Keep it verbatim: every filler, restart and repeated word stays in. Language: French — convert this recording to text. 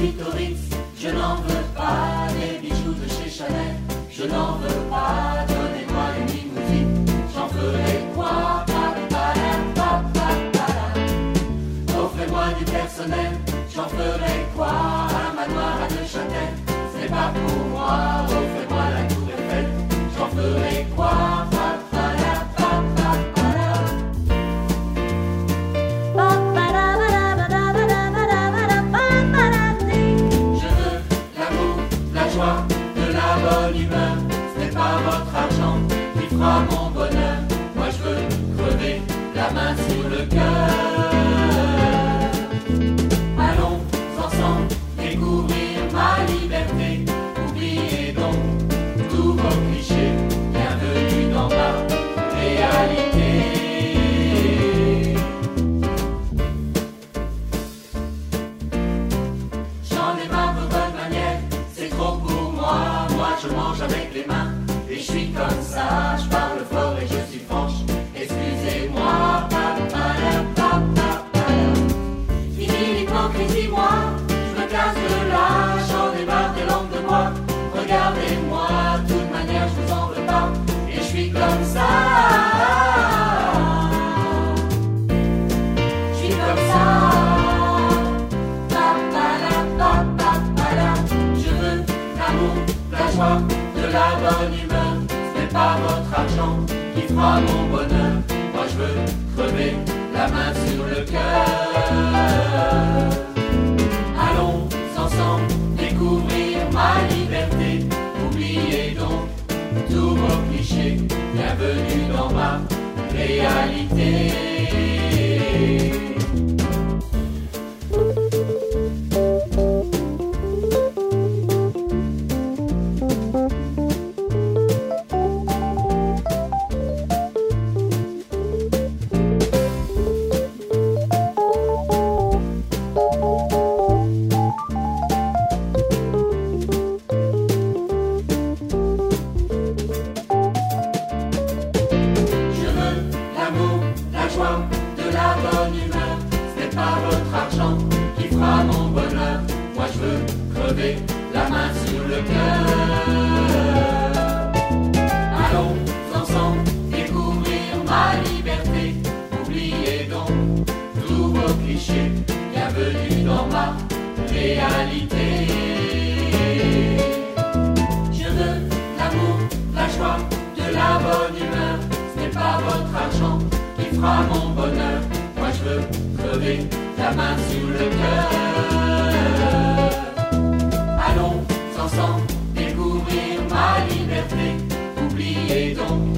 clitoris. Je n'en veux pas des bijoux de chez Chanel. Je n'en veux pas, donnez-moi une limousine. J'en ferai quoi? Offrez-moi du personnel. J'en ferai quoi? Un manoir à Neuchâtel. C'est pas pour moi. Offrez-moi la tour Eiffel. J'en ferai quoi? Mon bonheur, moi je veux crever la main sur le cœur. Allons ensemble découvrir ma liberté. Oubliez donc tous vos clichés. Bienvenue dans ma réalité. J'en ai marre de bonne manière, c'est trop pour moi. Moi je mange avec les mains. Et je suis comme ça, je parle fort et je suis franche. Excusez-moi, fini l'hypocrisie, moi. Je me casse de là, j'en ai marre des langues de moi. Regardez-moi, de toute manière, je vous en veux pas. Et je suis comme ça. Je suis comme ça. Je veux l'amour, la joie, de la bonne humeur. Pas votre argent qui fera mon bonheur. Moi je veux crever la main sur le cœur. Allons ensemble découvrir ma liberté. Oubliez donc tous vos clichés. Bienvenue dans ma réalité. De la bonne humeur, ce n'est pas votre argent qui fera mon bonheur. Moi je veux crever la main sur le cœur. Allons ensemble découvrir ma liberté. Oubliez donc tous vos clichés. Bienvenue dans ma réalité. Je veux l'amour, la joie, de la bonne humeur. Ce n'est pas votre argent qui fera mon bonheur. Moi je veux crever la main sur le cœur. Allons ensemble découvrir ma liberté. Oubliez donc